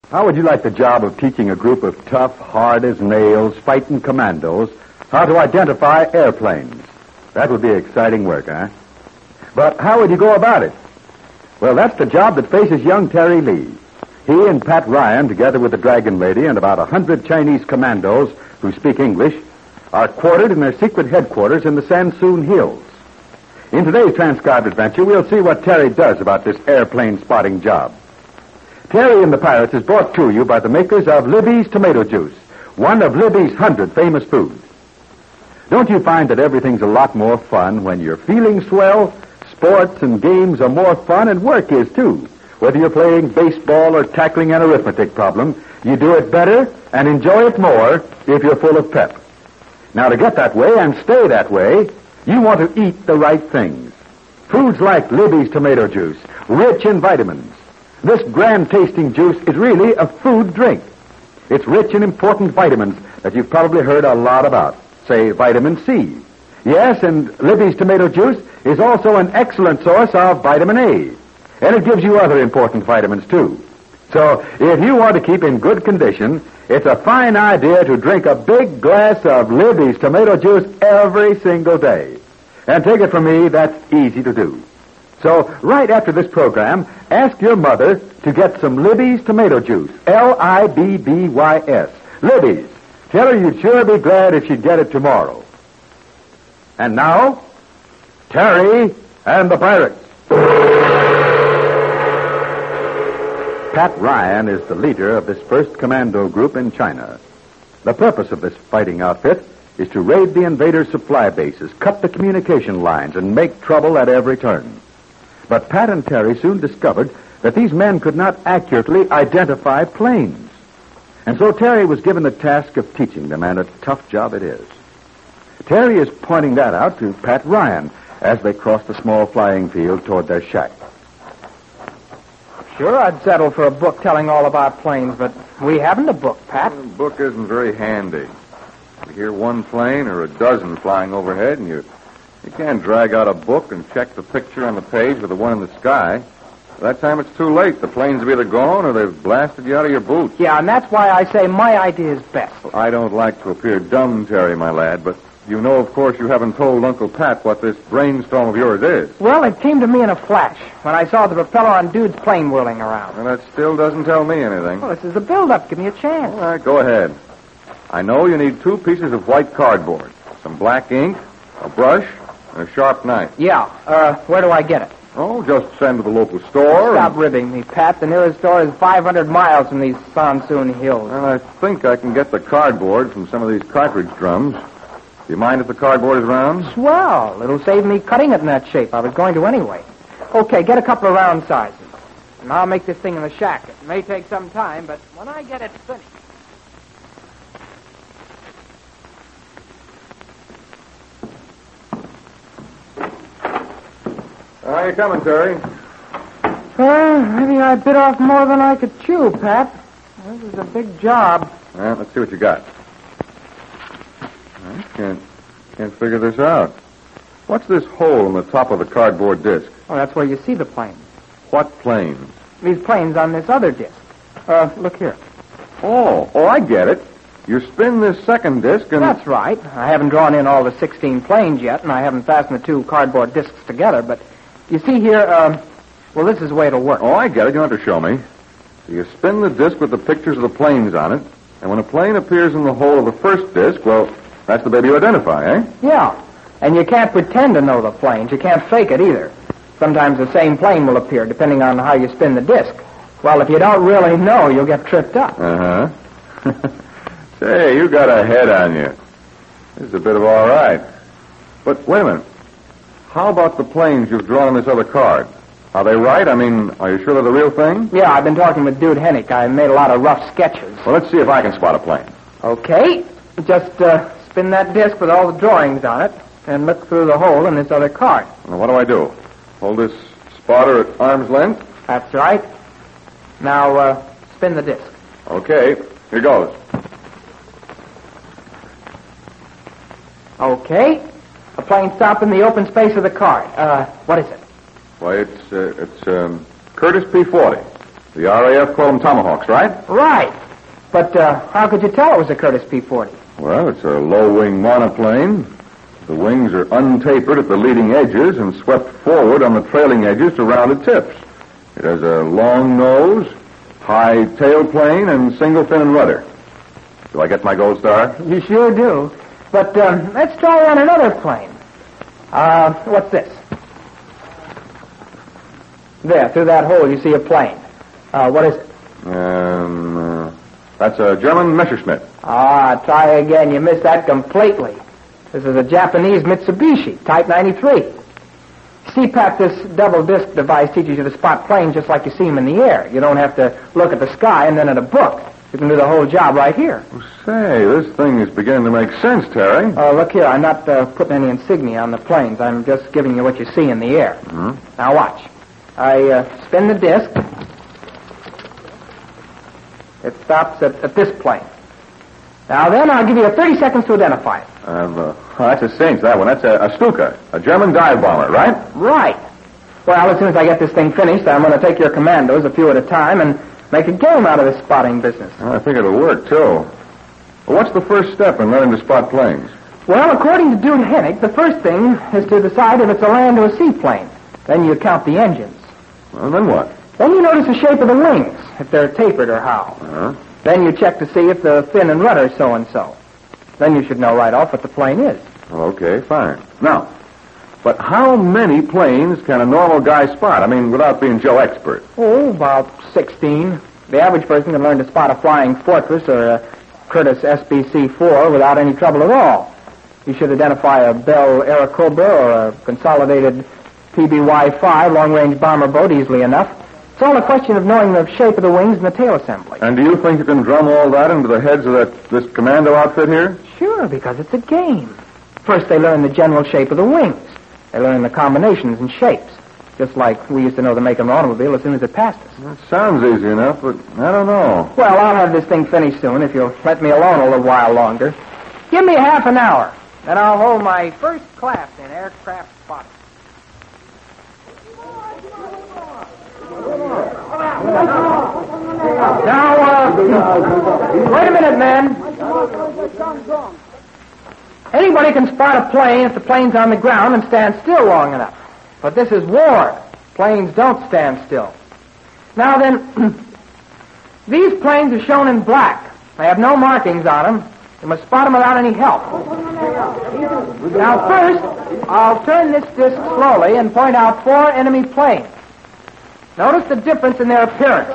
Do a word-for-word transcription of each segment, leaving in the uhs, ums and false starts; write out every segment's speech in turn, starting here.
How would you like the job of teaching a group of tough, hard-as-nails, fighting commandos how to identify airplanes? That would be exciting work, huh? But how would you go about it? Well, that's the job that faces young Terry Lee. He and Pat Ryan, together with the Dragon Lady and about a hundred Chinese commandos who speak English, are quartered in their secret headquarters in the Sansoon Hills. In today's transcribed adventure, we'll see what Terry does about this airplane spotting job. Terry and the Pirates is brought to you by the makers of Libby's Tomato Juice, one of Libby's hundred famous foods. Don't you find that everything's a lot more fun when you're feeling swell? Sports and games are more fun, and work is, too. Whether you're playing baseball or tackling an arithmetic problem, you do it better and enjoy it more if you're full of pep. Now, to get that way and stay that way, you want to eat the right things. Foods like Libby's Tomato Juice, rich in vitamins. This grand-tasting juice is really a food drink. It's rich in important vitamins that you've probably heard a lot about. Say, vitamin C. Yes, and Libby's Tomato Juice is also an excellent source of vitamin A. And it gives you other important vitamins, too. So, if you want to keep in good condition, it's a fine idea to drink a big glass of Libby's Tomato Juice every single day. And take it from me, that's easy to do. So, right after this program, ask your mother to get some Libby's Tomato Juice. L I B B Y S. Libby's. Tell her you'd sure be glad if she'd get it tomorrow. And now, Terry and the Pirates. Pat Ryan is the leader of this first commando group in China. The purpose of this fighting outfit is to raid the invaders' supply bases, cut the communication lines, and make trouble at every turn. But Pat and Terry soon discovered that these men could not accurately identify planes. And so Terry was given the task of teaching them, and a tough job it is. Terry is pointing that out to Pat Ryan as they cross the small flying field toward their shack. Sure, I'd settle for a book telling all about planes, but we haven't a book, Pat. The book isn't very handy. You hear one plane or a dozen flying overhead, and you you can't drag out a book and check the picture on the page with the one in the sky. By that time, it's too late. The planes have either gone or they've blasted you out of your boots. Yeah, and that's why I say my idea is best. I don't like to appear dumb, Terry, my lad, but you know, of course, you haven't told Uncle Pat what this brainstorm of yours is. Well, it came to me in a flash when I saw the propeller on Dude's plane whirling around. Well, that still doesn't tell me anything. Well, this is a build-up. Give me a chance. All right, go ahead. I know you need two pieces of white cardboard, some black ink, a brush, and a sharp knife. Yeah. Uh, where do I get it? Oh, just send to the local store. Stop and... ribbing me, Pat. The nearest store is five hundred miles from these Sansoon Hills. Well, I think I can get the cardboard from some of these cartridge drums. Do you mind if the cardboard is round? Swell. It'll save me cutting it in that shape. I was going to anyway. Okay, get a couple of round sizes. And I'll make this thing in the shack. It may take some time, but when I get it finished... How are you coming, Terry? Well, maybe I bit off more than I could chew, Pat. This is a big job. Well, let's see what you got. I can't, can't figure this out. What's this hole in the top of the cardboard disc? Oh, that's where you see the planes. What planes? These planes on this other disc. Uh, look here. Oh, oh, I get it. You spin this second disc and... That's right. I haven't drawn in all the sixteen planes yet, and I haven't fastened the two cardboard discs together, but you see here, uh, well, this is the way it'll work. Oh, I get it. You don't have to show me. So you spin the disc with the pictures of the planes on it, and when a plane appears in the hole of the first disc, well, that's the baby you identify, eh? Yeah. And you can't pretend to know the planes. You can't fake it either. Sometimes the same plane will appear, depending on how you spin the disc. Well, if you don't really know, you'll get tripped up. Uh-huh. Say, you got a head on you. This is a bit of all right. But wait a minute. How about the planes you've drawn on this other card? Are they right? I mean, are you sure they're the real thing? Yeah, I've been talking with Dude Hennick. I made a lot of rough sketches. Well, let's see if I can spot a plane. Okay. Just uh, spin that disc with all the drawings on it and look through the hole in this other card. Well, what do I do? Hold this spotter at arm's length? That's right. Now, uh, spin the disc. Okay. Here goes. Okay. A plane stopped in the open space of the card. Uh, what is it? Why, it's, uh, it's, um, Curtis P forty. The R A F call them Tomahawks, right? Right. But uh, how could you tell it was a Curtiss P forty? Well, it's a low-wing monoplane. The wings are untapered at the leading edges and swept forward on the trailing edges to rounded tips. It has a long nose, high tailplane, and single fin and rudder. Do I get my gold star? You sure do. But um, let's try on another plane. Uh, what's this? There, through that hole, you see a plane. Uh, what is it? Um, uh, that's a German Messerschmitt. Ah, try again. You missed that completely. This is a Japanese Mitsubishi, Type ninety-three. C PAP, this double-disc device, teaches you to spot planes just like you see them in the air. You don't have to look at the sky and then at a book. You can do the whole job right here. Well, say, this thing is beginning to make sense, Terry. Oh, uh, look here. I'm not uh, putting any insignia on the planes. I'm just giving you what you see in the air. Mm-hmm. Now watch. I uh, spin the disc. It stops at, at this plane. Now then, I'll give you thirty seconds to identify it. Uh, oh, that's a cinch, that one. That's a, a Stuka, a German dive bomber, right? Right. Well, as soon as I get this thing finished, I'm going to take your commandos a few at a time and make a game out of this spotting business. Well, I think it'll work, too. Well, what's the first step in learning to spot planes? Well, according to Dude Hennick, the first thing is to decide if it's a land or a seaplane. Then you count the engines. Well, then what? Then you notice the shape of the wings, if they're tapered or how. Uh-huh. Then you check to see if the fin and rudder are so-and-so. Then you should know right off what the plane is. Okay, fine. Now, but how many planes can a normal guy spot? I mean, without being Joe Expert. Oh, about sixteen. The average person can learn to spot a Flying Fortress or a Curtiss S B C four without any trouble at all. You should identify a Bell Airacobra or a consolidated P B Y five long-range bomber boat easily enough. It's all a question of knowing the shape of the wings and the tail assembly. And do you think you can drum all that into the heads of that this commando outfit here? Sure, because it's a game. First, they learn the general shape of the wings. They learn the combinations and shapes, just like we used to know the make of an automobile as soon as it passed us. That sounds easy enough, but I don't know. Well, I'll have this thing finished soon if you'll let me alone a little while longer. Give me half an hour, then I'll hold my first class in aircraft spotting. Now, uh, wait a minute, man. Anybody can spot a plane if the plane's on the ground and stand still long enough. But this is war. Planes don't stand still. Now then, these planes are shown in black. They have no markings on them. You must spot them without any help. Now first, I'll turn this disc slowly and point out four enemy planes. Notice the difference in their appearance.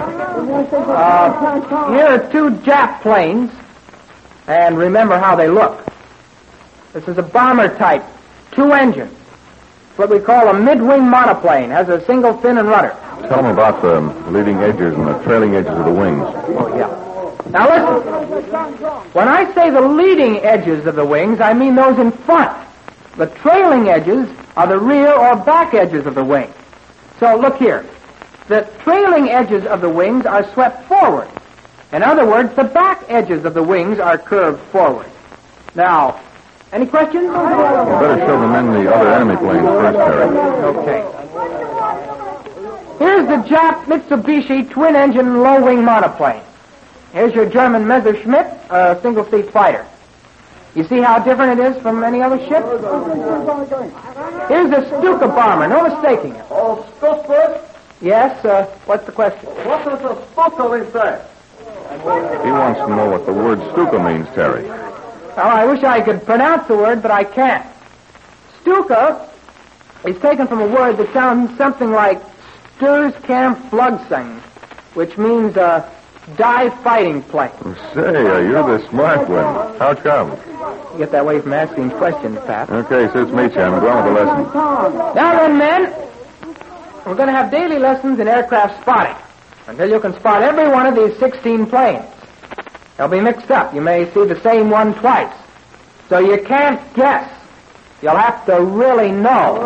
Uh, here are two Jap planes, and remember how they look. This is a bomber type, two engines. It's what we call a mid-wing monoplane, has a single fin and rudder. Tell them about the leading edges and the trailing edges of the wings. Oh, yeah. Now listen. When I say the leading edges of the wings, I mean those in front. The trailing edges are the rear or back edges of the wing. So look here. The trailing edges of the wings are swept forward. In other words, the back edges of the wings are curved forward. Now, any questions? You better show the men the other enemy planes first, Terry. Okay. Here's the Jap Mitsubishi twin-engine low-wing monoplane. Here's your German Messerschmitt, a single-seat fighter. You see how different it is from any other ship? Here's the Stuka bomber, no mistaking it. Oh, Stuka? Yes, uh, what's the question? What does a Stuka mean, sir? He wants to know what the word Stuka means, Terry. Well, I wish I could pronounce the word, but I can't. Stuka is taken from a word that sounds something like Sturzkampflugzeug, which means a dive fighting plane. Say, uh, you're the smart one. How come? You get that way from asking questions, Pat. Okay, suits me, Chum. Go on with the lesson. Now then, men, we're going to have daily lessons in aircraft spotting until you can spot every one of these sixteen planes. They'll be mixed up. You may see the same one twice. So you can't guess. You'll have to really know.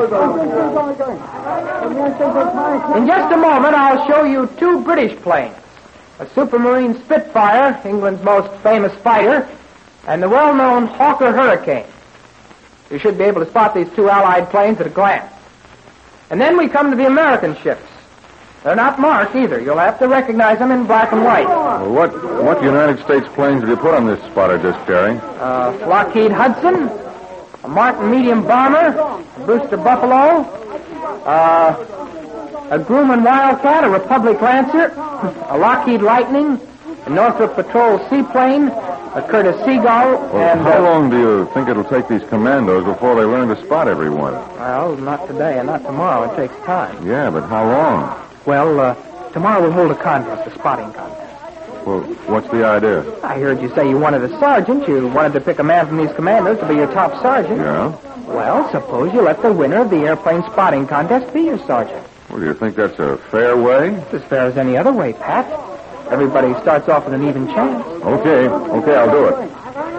In just a moment, I'll show you two British planes. A Supermarine Spitfire, England's most famous fighter, and the well-known Hawker Hurricane. You should be able to spot these two Allied planes at a glance. And then we come to the American ships. They're not marked either. You'll have to recognize them in black and white. Well, what what United States planes have you put on this spotter disc, Terry? Uh, Lockheed Hudson, a Martin medium bomber, a Brewster Buffalo, uh, a Grumman Wildcat, a Republic Lancer, a Lockheed Lightning, a Northrop Patrol seaplane, a Curtiss Seagull, Well, and... how uh, long do you think it'll take these commandos before they learn to spot everyone? Well, not today and not tomorrow. It takes time. Yeah, but how long? Well, uh, tomorrow we'll hold a contest, a spotting contest. Well, what's the idea? I heard you say you wanted a sergeant. You wanted to pick a man from these commandos to be your top sergeant. Yeah? Well, suppose you let the winner of the airplane spotting contest be your sergeant. Well, do you think that's a fair way? It's as fair as any other way, Pat. Everybody starts off with an even chance. Okay, okay, I'll do it.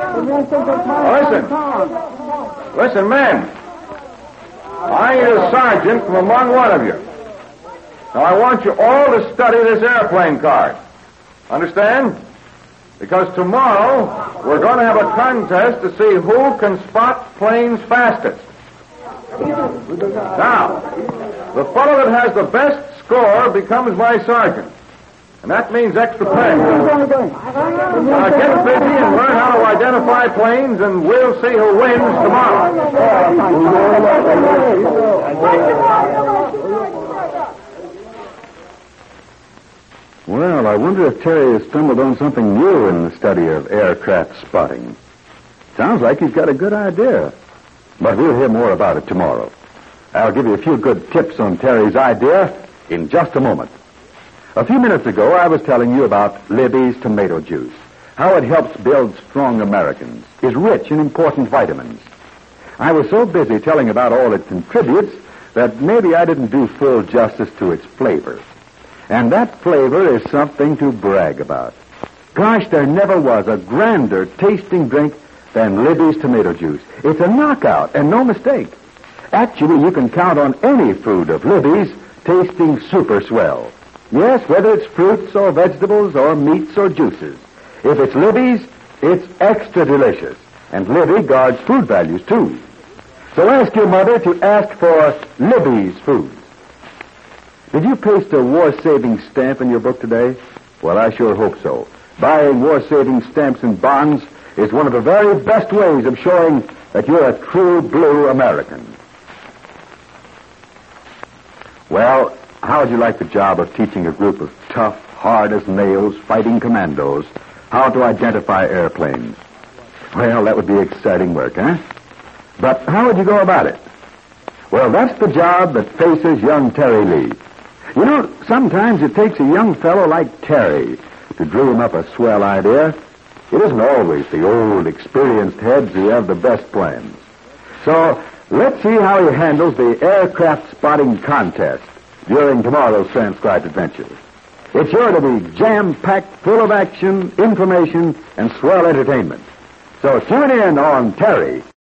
Listen. Listen, men. I need a sergeant from among one of you. Now, I want you all to study this airplane card. Understand? Because tomorrow, we're going to have a contest to see who can spot planes fastest. Now, the fellow that has the best score becomes my sergeant. And that means extra pay. Now, get busy and learn how to identify planes, and we'll see who wins tomorrow. Well, I wonder if Terry has stumbled on something new in the study of aircraft spotting. Sounds like he's got a good idea. But we'll hear more about it tomorrow. I'll give you a few good tips on Terry's idea in just a moment. A few minutes ago, I was telling you about Libby's tomato juice, how it helps build strong Americans, is rich in important vitamins. I was so busy telling about all it contributes that maybe I didn't do full justice to its flavor. And that flavor is something to brag about. Gosh, there never was a grander tasting drink than Libby's tomato juice. It's a knockout, and no mistake. Actually, you can count on any food of Libby's tasting super swell. Yes, whether it's fruits or vegetables or meats or juices. If it's Libby's, it's extra delicious. And Libby guards food values, too. So ask your mother to ask for Libby's foods. Did you paste a war-saving stamp in your book today? Well, I sure hope so. Buying war-saving stamps and bonds is one of the very best ways of showing that you're a true blue American. Well, how would you like the job of teaching a group of tough, hard-as-nails fighting commandos how to identify airplanes? Well, that would be exciting work, eh? But how would you go about it? Well, that's the job that faces young Terry Lee. You know, sometimes it takes a young fellow like Terry to dream up a swell idea. It isn't always the old, experienced heads who have the best plans. So, let's see how he handles the aircraft spotting contest during tomorrow's transcribed adventure. It's sure to be jam-packed, full of action, information, and swell entertainment. So tune in on Terry.